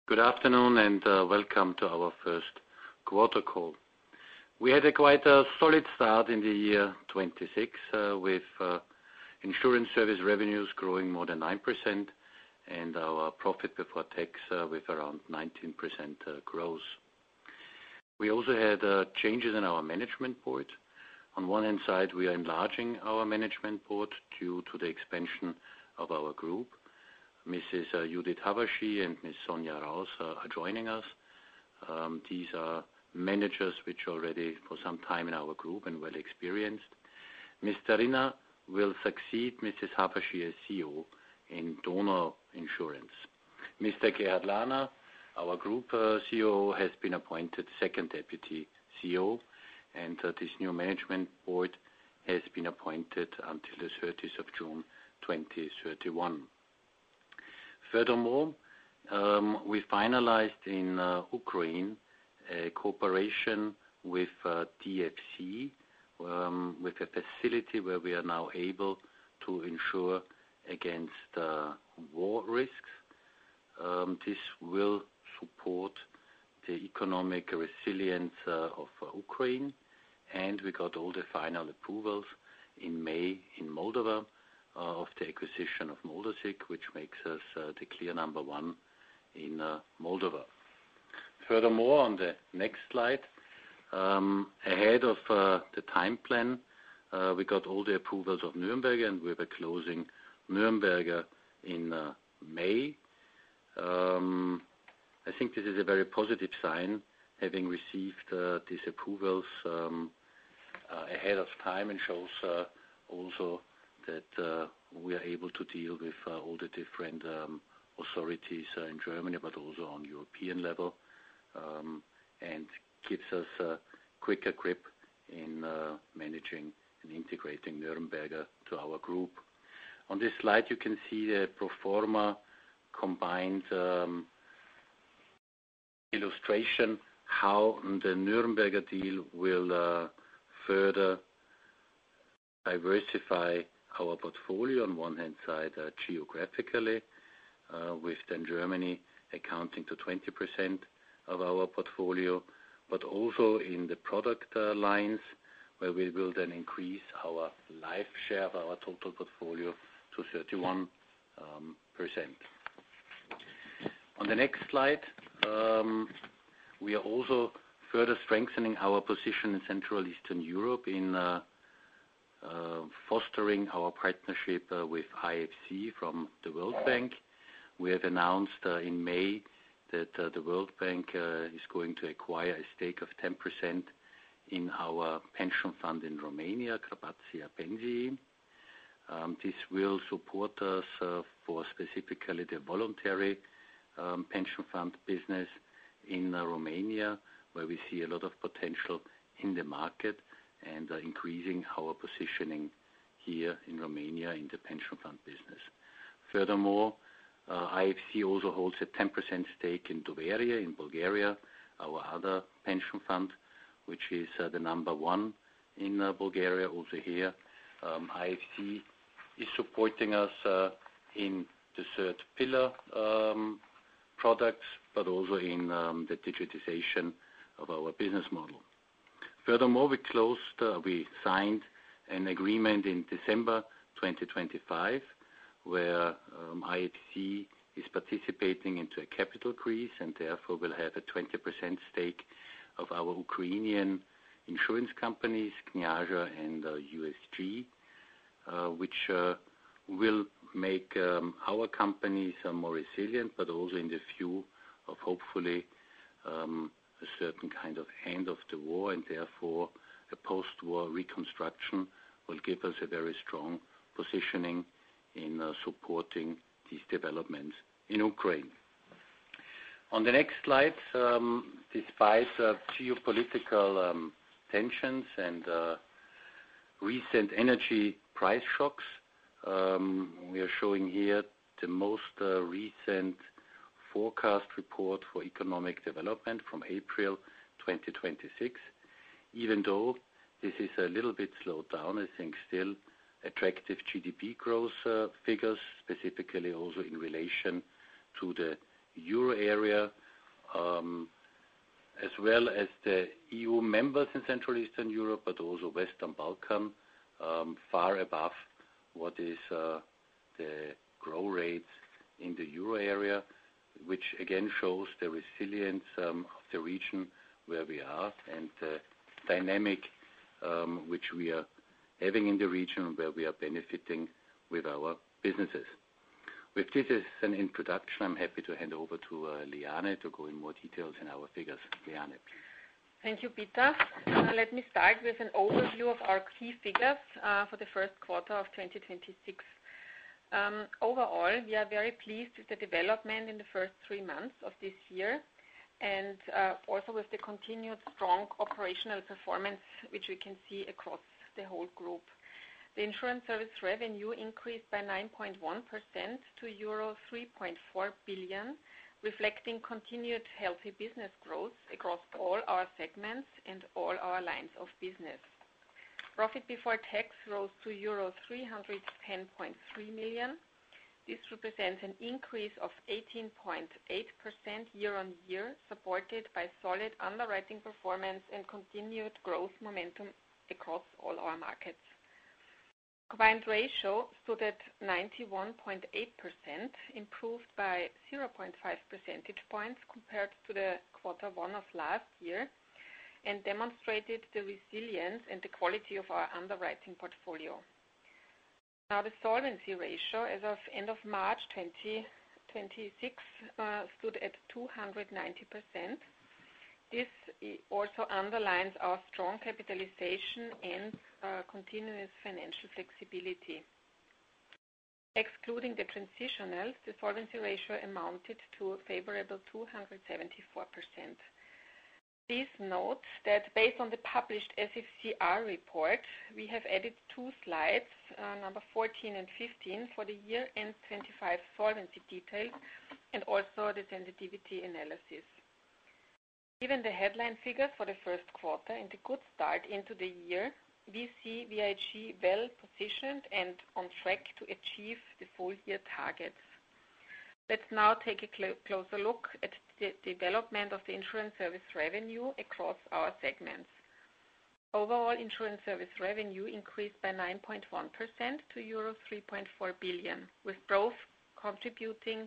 Good afternoon and welcome to our first quarter call. We had quite a solid start in the year 26 with insurance service revenues growing more than 9% and our profit before tax with around 19% growth. We also had changes in our management board. On one hand side, we are enlarging our management board due to the expansion of our group. Mrs. Judith Havaschi and Ms. Sonja Raus are joining us. These are managers which are already for some time in our group and well experienced. Mr. Rinner will succeed Mrs. Havaschi as CEO in Donau Insurance. Mr. Gerhard Lahner, our group CEO, has been appointed second deputy CEO, and this new management board has been appointed until the 30th of June 2031. Furthermore, we finalized in Ukraine a cooperation with DFC, with a facility where we are now able to insure against war risks. This will support the economic resilience of Ukraine, and we got all the final approvals in May in Moldova of the acquisition of Moldasig, which makes us the clear number one in Moldova. Furthermore, on the next slide, ahead of the time plan, we got all the approvals of Nürnberger, and we were closing Nürnberger in May. I think this is a very positive sign, having received these approvals ahead of time, and shows also that we are able to deal with all the different authorities in Germany, but also on European level, and gives us a quicker grip in managing and integrating Nürnberger to our group. On this slide, you can see the pro forma combined illustration how the Nürnberger deal will further diversify our portfolio. On one hand side, geographically, with then Germany accounting to 20% of our portfolio, but also in the product lines, where we will then increase our life share of our total portfolio to 31%. On the next slide, we are also further strengthening our position in Central Eastern Europe in fostering our partnership with IFC from the World Bank. We have announced in May that the World Bank is going to acquire a stake of 10% in our pension fund in Romania, Carpathia Pensii. This will support us for specifically the voluntary pension fund business in Romania, where we see a lot of potential in the market and increasing our positioning here in Romania in the pension fund business. Furthermore, IFC also holds a 10% stake in Doveria in Bulgaria, our other pension fund, which is the number one in Bulgaria. Also here, IFC is supporting us in the third pillar products, but also in the digitization of our business model. Furthermore, we signed an agreement in December 2025, where IFC is participating into a capital increase and therefore will have a 20% stake of our Ukrainian insurance companies, Kniazha and USG, which will make our companies more resilient, but also in the view of hopefully a certain kind of end of the war, and therefore a post-war reconstruction will give us a very strong positioning in supporting these developments in Ukraine. On the next slide, despite geopolitical tensions and recent energy price shocks, we are showing here the most recent forecast report for economic development from April 2026. Even though this is a little bit slowed down, I think still attractive GDP growth figures, specifically also in relation to the Euro area, as well as the EU members in Central Eastern Europe, but also Western Balkan, far above what is the growth rates in the Euro area, which again shows the resilience of the region where we are and the dynamic which we are having in the region where we are benefiting with our businesses. With this as an introduction, I'm happy to hand over to Liane to go in more details in our figures. Liane, please. Thank you, Peter. Let me start with an overview of our key figures for the first quarter of 2026. Overall, we are very pleased with the development in the first 3 months of this year and also with the continued strong operational performance which we can see across the whole group. The insurance service revenue increased by 9.1% to euro 3.4 billion, reflecting continued healthy business growth across all our segments and all our lines of business. Profit before tax rose to euro 310.3 million. This represents an increase of 18.8% year-on-year, supported by solid underwriting performance and continued growth momentum across all our markets. Combined ratio stood at 91.8%, improved by 0.5 percentage points compared to the Q1 of last year, and demonstrated the resilience and the quality of our underwriting portfolio. Now, the solvency ratio as of end of March 2026 stood at 290%. This also underlines our strong capitalization and continuous financial flexibility. Excluding the transitionals, the solvency ratio amounted to a favorable 274%. Please note that based on the published SFCR report, we have added 2 slides, number 14 and 15, for the year-end 25 solvency details and also the sensitivity analysis. Given the headline figures for the first quarter and the good start into the year, we see VIG well positioned and on track to achieve the full year targets. Let's now take a closer look at the development of the insurance service revenue across our segments. Overall, insurance service revenue increased by 9.1% to euro 3.4 billion, with growth contributions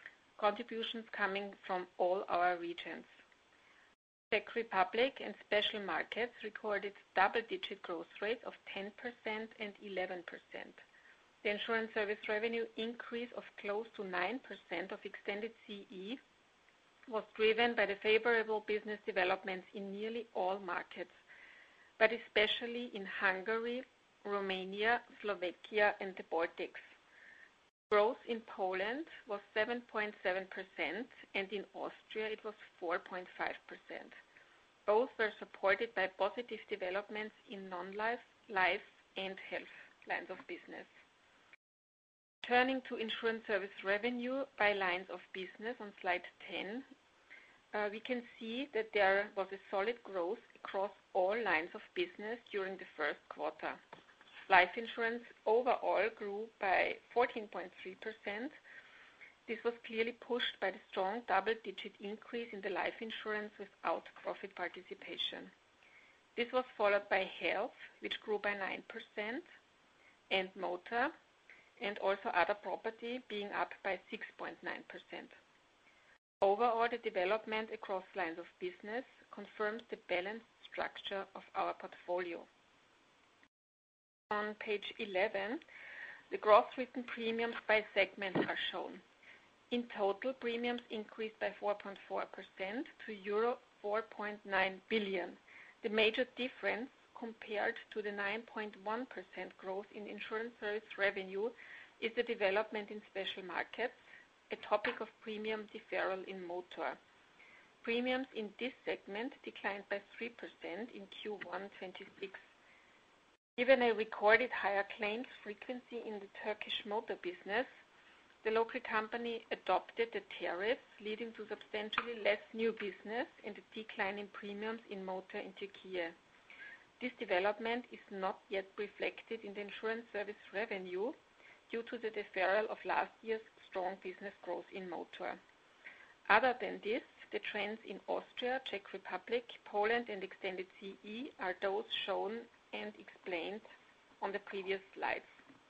coming from all our regions. Czech Republic and special markets recorded double-digit growth rates of 10% and 11%. The insurance service revenue increase of close to 9% of extended CE was driven by the favorable business developments in nearly all markets, but especially in Hungary, Romania, Slovakia, and the Baltics. Growth in Poland was 7.7%, and in Austria it was 4.5%. Both were supported by positive developments in non-life, life, and health lines of business. Turning to insurance service revenue by lines of business on slide 10, we can see that there was a solid growth across all lines of business during the first quarter. Life insurance overall grew by 14.3%. This was clearly pushed by the strong double-digit increase in the life insurance without profit participation. This was followed by health, which grew by 9%, and motor, and also other property being up by 6.9%. Overall, the development across lines of business confirms the balanced structure of our portfolio. On page 11, the gross written premiums by segment are shown. In total, premiums increased by 4.4% to euro 4.9 billion. The major difference compared to the 9.1% growth in insurance service revenue is the development in special markets, a topic of premium deferral in motor. Premiums in this segment declined by 3% in Q1 26. Given a recorded higher claims frequency in the Turkish motor business, the local company adopted the tariffs, leading to substantially less new business and a decline in premiums in motor in Turkey. This development is not yet reflected in the insurance service revenue due to the deferral of last year's strong business growth in motor. Other than this, the trends in Austria, Czech Republic, Poland, and extended CE are those shown and explained on the previous slides.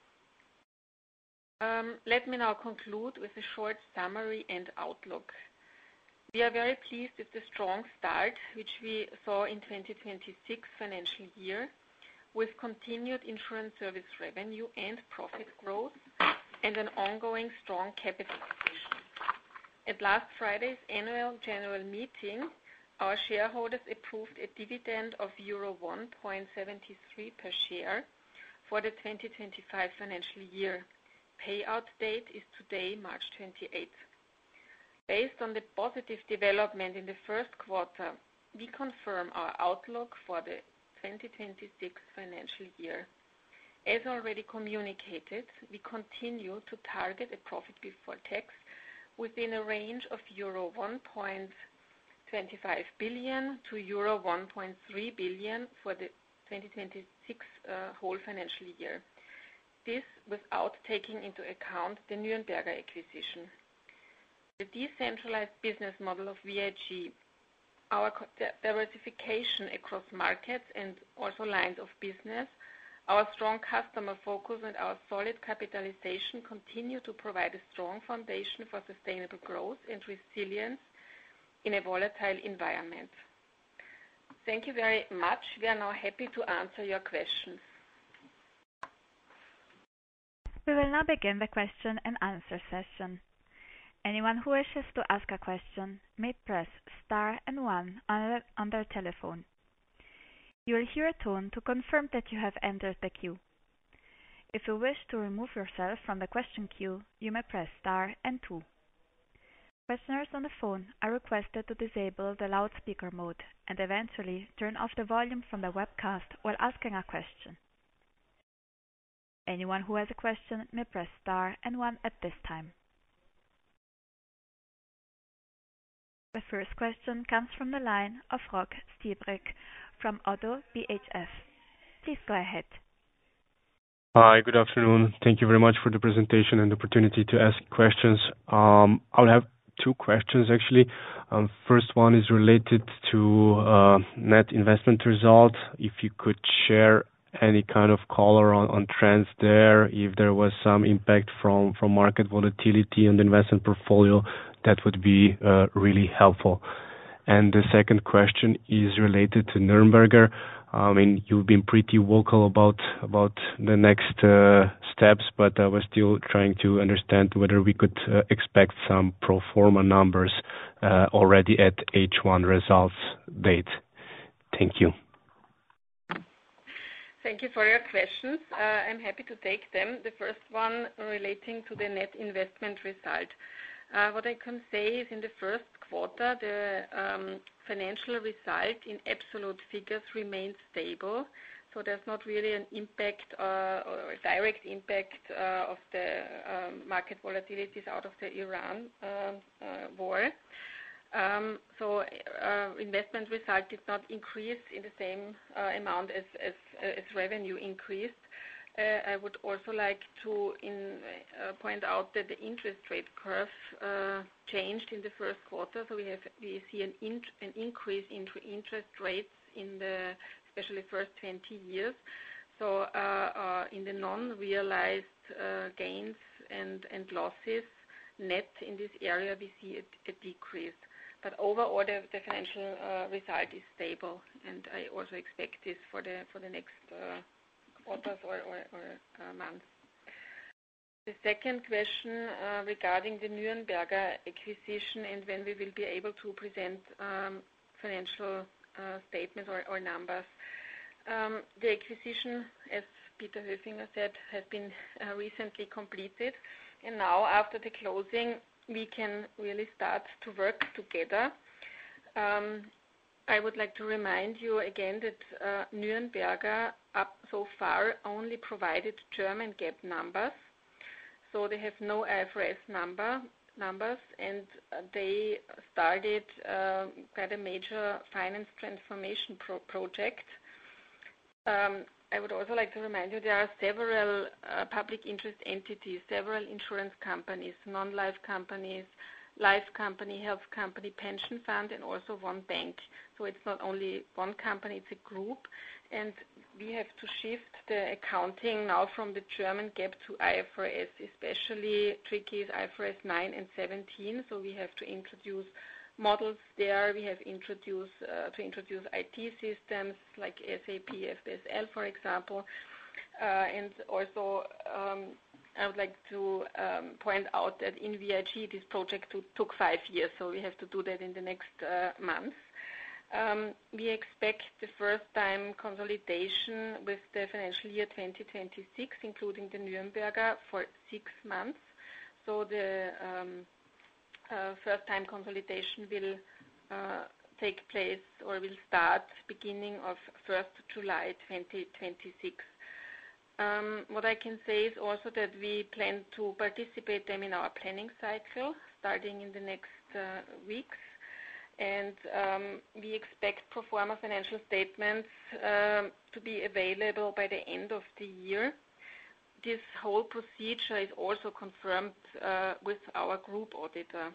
Let me now conclude with a short summary and outlook. We are very pleased with the strong start which we saw in 2026 financial year, with continued insurance service revenue and profit growth and an ongoing strong capital position. At last Friday's annual general meeting, our shareholders approved a dividend of euro 1.73 per share for the 2025 financial year. Payout date is today, March 28th. Based on the positive development in the first quarter, we confirm our outlook for the 2026 financial year. As already communicated, we continue to target a profit before tax within a range of euro 1.25 billion to euro 1.3 billion for the 2026 whole financial year. This without taking into account the Nürnberger acquisition. The decentralized business model of VIG, our diversification across markets and also lines of business, our strong customer focus, and our solid capitalization continue to provide a strong foundation for sustainable growth and resilience in a volatile environment. Thank you very much. We are now happy to answer your questions. We will now begin the question and answer session. Anyone who wishes to ask a question may press star and one on their telephone. You will hear a tone to confirm that you have entered the queue. If you wish to remove yourself from the question queue, you may press star and two. Questioners on the phone are requested to disable the loudspeaker mode and eventually turn off the volume from the webcast while asking a question. Anyone who has a question may press star and one at this time. The first question comes from the line of Rok Stibrick from ODDO BHF. Please go ahead. Hi, good afternoon. Thank you very much for the presentation and the opportunity to ask questions. I'll have two questions actually. First one is related to net investment result. If you could share any kind of color on trends there, if there was some impact from market volatility on the investment portfolio, that would be really helpful. And the second question is related to Nürnberger. I mean, you've been pretty vocal about the next steps, but I was still trying to understand whether we could expect some pro forma numbers already at H1 results date. Thank you. Thank you for your questions. I'm happy to take them. The first one relating to the net investment result. What I can say is in the first quarter, the financial result in absolute figures remained stable. So there's not really an impact or a direct impact of the market volatilities out of the Iran war. So investment result did not increase in the same amount as revenue increased. I would also like to point out that the interest rate curve changed in the first quarter. So we see an increase in interest rates in the especially first 20 years. So in the non-realized gains and losses net in this area, we see a decrease. But overall, the financial result is stable, and I also expect this for the next quarters or months. The second question regarding the Nürnberger acquisition and when we will be able to present financial statements or numbers. The acquisition, as Peter Höfinger said, has been recently completed, and now after the closing, we can really start to work together. I would like to remind you again that Nürnberger up so far only provided German GAAP numbers, so they have no IFRS numbers, and they started quite a major finance transformation project. I would also like to remind you there are several public interest entities, several insurance companies, non-life companies, life company, health company, pension fund, and also one bank. So it's not only one company, it's a group. And we have to shift the accounting now from the German GAAP to IFRS. Especially tricky is IFRS 9 and 17. So we have to introduce models there. We have to introduce IT systems like SAP, FSL, for example. And also, I would like to point out that in VIG, this project took 5 years, so we have to do that in the next months. We expect the first-time consolidation with the financial year 2026, including the Nürnberger, for 6 months. So the first-time consolidation will take place or will start beginning of 1st July 2026. What I can say is also that we plan to participate them in our planning cycle starting in the next weeks. And we expect pro forma financial statements to be available by the end of the year. This whole procedure is also confirmed with our group auditor.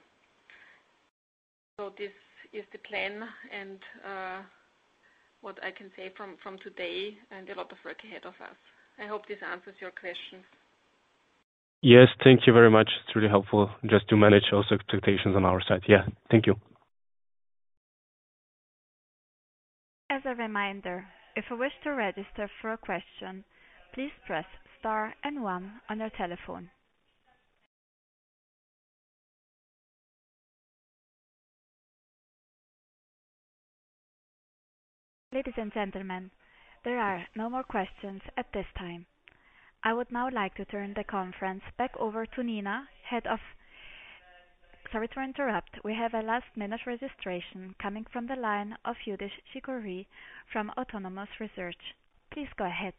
So this is the plan and what I can say from today, and a lot of work ahead of us. I hope this answers your question. Yes, thank you very much. It's really helpful just to manage also expectations on our side. Yeah, thank you. As a reminder, if you wish to register for a question, please press star and 1 on your telephone. Ladies and gentlemen, there are no more questions at this time. I would now like to turn the conference back over to Nina, head of... Sorry to interrupt. We have a last-minute registration coming from the line of Yudish Chicooree from Autonomous Research. Please go ahead.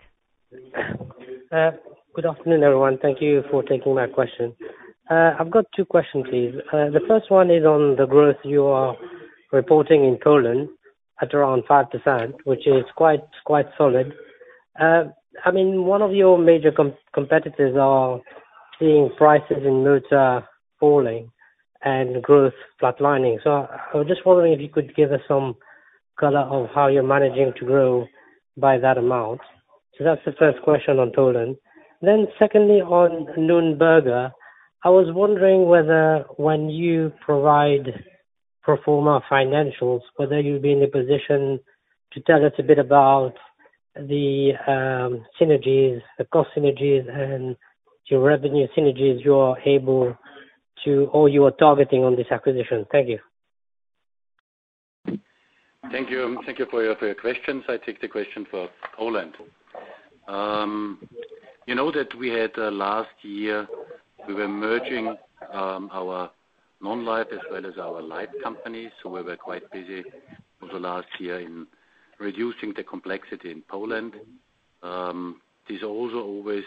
Good afternoon, everyone. Thank you for taking my question. I've got 2 questions, please. The first one is on the growth you are reporting in Poland at around 5%, which is quite solid. I mean, one of your major competitors are seeing prices in motor falling and growth flatlining. So I was just wondering if you could give us some color of how you're managing to grow by that amount. So that's the first question on Poland. Then secondly, on Nürnberger, I was wondering whether when you provide pro forma financials, whether you'll be in a position to tell us a bit about the synergies, the cost synergies, and your revenue synergies you are able to, or you are targeting on this acquisition. Thank you. Thank you for your questions. I take the question for Poland. You know that we had last year, we were merging our non-life as well as our life companies. So we were quite busy over the last year in reducing the complexity in Poland. This also always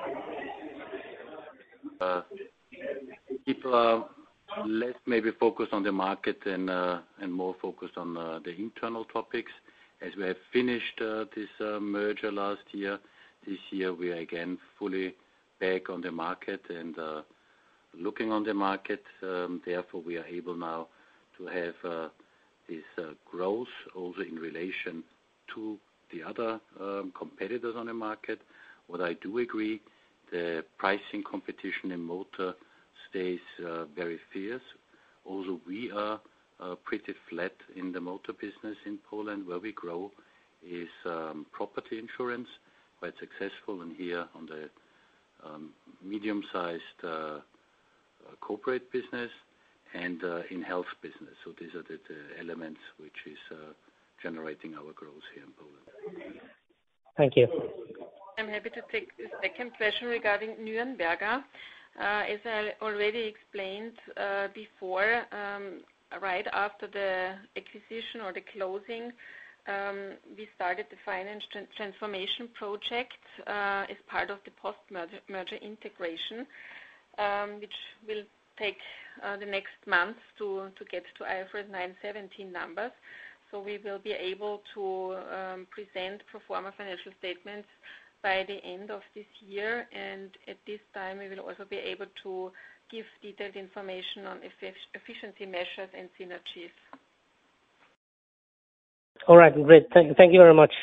people are less maybe focused on the market and more focused on the internal topics. As we have finished this merger last year, this year we are again fully back on the market and looking on the market. Therefore, we are able now to have this growth also in relation to the other competitors on the market. What I do agree, the pricing competition in motor stays very fierce. Also, we are pretty flat in the motor business in Poland. Where we grow is property insurance, quite successful, and here on the medium-sized corporate business and in health business. So these are the elements which is generating our growth here in Poland. Thank you. I'm happy to take the second question regarding Nürnberger. As I already explained before, right after the acquisition or the closing, we started the finance transformation project as part of the post-merger integration, which will take the next months to get to IFRS 9/17 numbers. So we will be able to present pro forma financial statements by the end of this year, and at this time we will also be able to give detailed information on efficiency measures and synergies. All right, great. Thank you very much.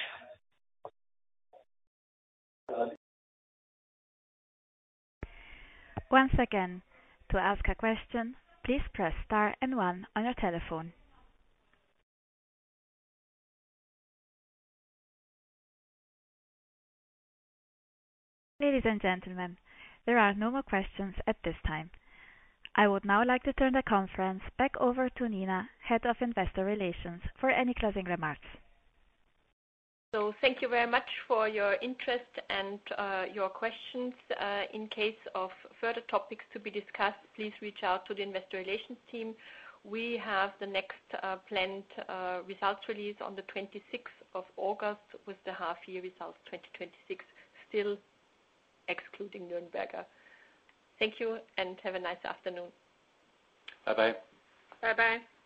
Once again, to ask a question, please press star and 1 on your telephone. Ladies and gentlemen, there are no more questions at this time. I would now like to turn the conference back over to Nina, Head of Investor Relations, for any closing remarks. So thank you very much for your interest and your questions. In case of further topics to be discussed, please reach out to the Investor Relations team. We have the next planned results release on the 26th of August with the half-year results 2026, still excluding Nürnberger. Thank you and have a nice afternoon. Bye-bye. Bye-bye.